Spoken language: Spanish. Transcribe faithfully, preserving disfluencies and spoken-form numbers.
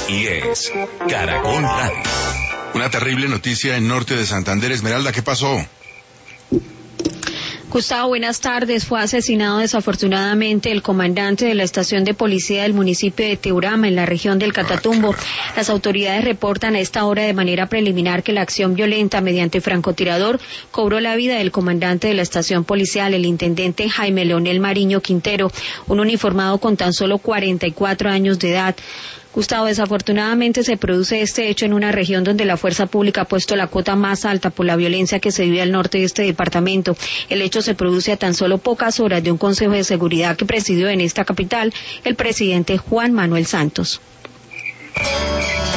y es Caracol Radio. Una terrible noticia en norte de Santander. Esmeralda, ¿qué pasó? Gustavo, buenas tardes. Fue asesinado desafortunadamente el comandante de la estación de policía del municipio de Teurama, en la región del Catatumbo. Las autoridades reportan a esta hora de manera preliminar que la acción violenta mediante francotirador cobró la vida del comandante de la estación policial, el intendente Jaime Leonel Mariño Quintero, un uniformado con tan solo cuarenta y cuatro años de edad. Gustavo, desafortunadamente se produce este hecho en una región donde la fuerza pública ha puesto la cuota más alta por la violencia que se vive al norte de este departamento. El hecho se produce a tan solo pocas horas de un consejo de seguridad que presidió en esta capital el presidente Juan Manuel Santos.